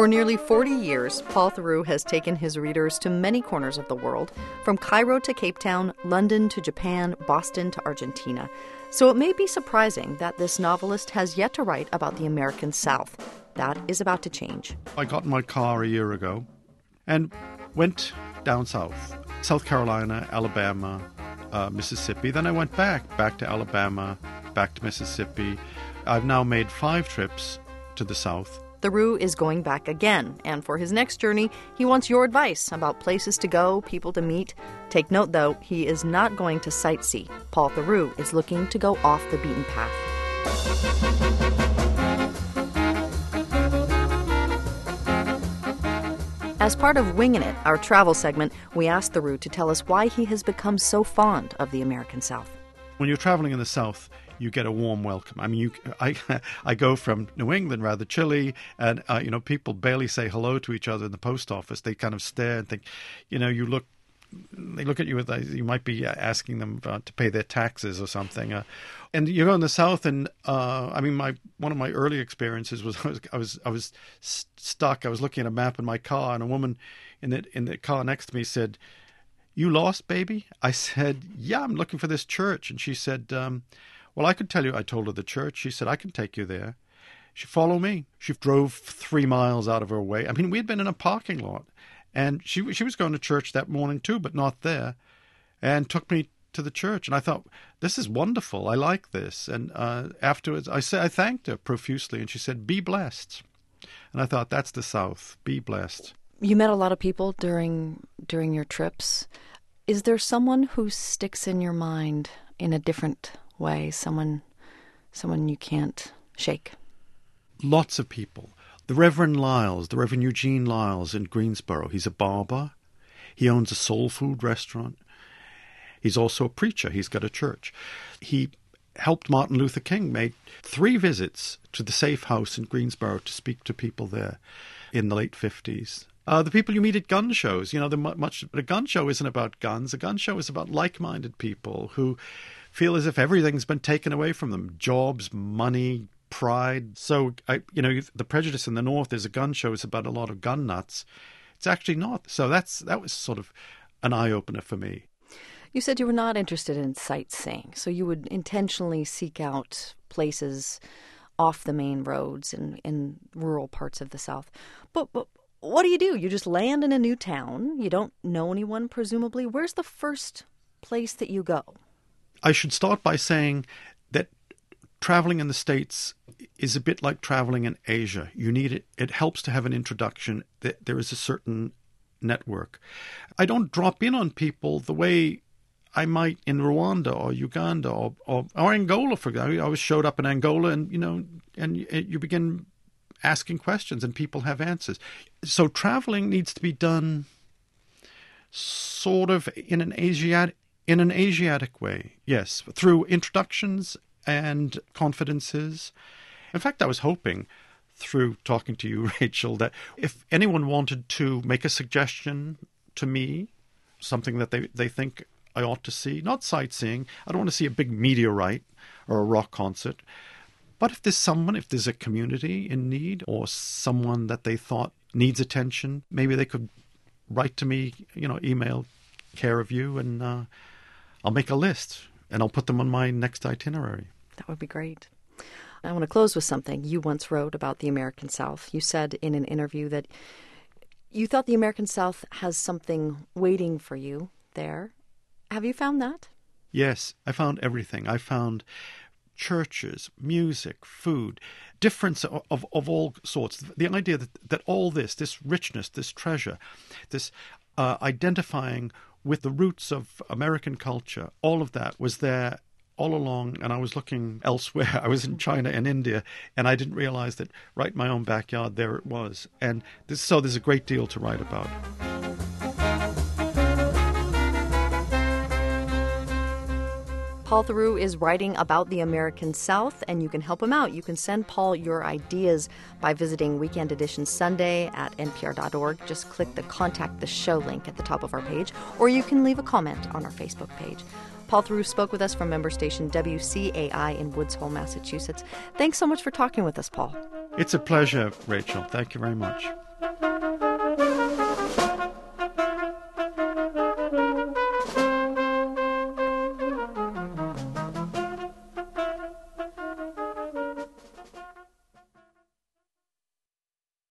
For nearly 40 years, Paul Theroux has taken his readers to many corners of the world, from Cairo to Cape Town, London to Japan, Boston to Argentina. So it may be surprising that this novelist has yet to write about the American South. That is about to change. I got in my car a year ago and went down south, South Carolina, Alabama, Mississippi. Then I went back to Alabama, back to Mississippi. I've now made 5 trips to the South. Theroux is going back again, and for his next journey, he wants your advice about places to go, people to meet. Take note, though, he is not going to sightsee. Paul Theroux is looking to go off the beaten path. As part of Wingin' It, our travel segment, we asked Theroux to tell us why he has become so fond of the American South. When you're traveling in the South, you get a warm welcome. I mean, I go from New England, rather chilly, and people barely say hello to each other in the post office. They kind of stare and think, they look at you as you might be asking them to pay their taxes or something. And you go in the South, and one of my early experiences was I was stuck. I was looking at a map in my car, and a woman in the car next to me said, "You lost, baby?" I said, "Yeah, I'm looking for this church." And she said, "Well, I could tell you." I told her the church. She said, "I can take you there." She followed me. She drove 3 miles out of her way. I mean, we had been in a parking lot, and she was going to church that morning too, but not there, and took me to the church. And I thought, this is wonderful. I like this. And afterwards, I thanked her profusely, and she said, "Be blessed." And I thought, that's the South. Be blessed. You met a lot of people during your trips. Is there someone who sticks in your mind in a different way, someone you can't shake? Lots of people. The Reverend Eugene Lyles in Greensboro. He's a barber. He owns a soul food restaurant. He's also a preacher. He's got a church. He helped Martin Luther King make 3 visits to the Safe House in Greensboro to speak to people there in the late 50s. The people you meet at gun shows, a gun show isn't about guns. A gun show is about like-minded people who feel as if everything's been taken away from them. Jobs, money, pride. So, the prejudice in the North is a gun show is about a lot of gun nuts. It's actually not. So that was sort of an eye-opener for me. You said you were not interested in sightseeing, so you would intentionally seek out places off the main roads in rural parts of the South. But what do? You just land in a new town. You don't know anyone, presumably. Where's the first place that you go? I should start by saying that traveling in the States is a bit like traveling in Asia. You need it. It helps to have an introduction. There is a certain network. I don't drop in on people the way I might in Rwanda or Uganda or Angola. For example, I showed up in Angola, and you begin asking questions, and people have answers. So traveling needs to be done sort of in an Asiatic way, yes, through introductions and confidences. In fact, I was hoping through talking to you, Rachel, that if anyone wanted to make a suggestion to me, something that they think I ought to see, not sightseeing, I don't want to see a big meteorite or a rock concert, but if there's a community in need or someone that they thought needs attention, maybe they could write to me, email care of you, and I'll make a list and I'll put them on my next itinerary. That would be great. I want to close with something you once wrote about the American South. You said in an interview that you thought the American South has something waiting for you there. Have you found that? Yes, I found everything. I found churches, music, food, difference of all sorts. The idea that all this richness, this treasure, this identifying with the roots of American culture, all of that was there all along, and I was looking elsewhere. I was in China and India, and I didn't realize that right in my own backyard, there it was. And so there's a great deal to write about. Paul Theroux is writing about the American South, and you can help him out. You can send Paul your ideas by visiting Weekend Edition Sunday at npr.org. Just click the Contact the Show link at the top of our page, or you can leave a comment on our Facebook page. Paul Theroux spoke with us from member station WCAI in Woods Hole, Massachusetts. Thanks so much for talking with us, Paul. It's a pleasure, Rachel. Thank you very much.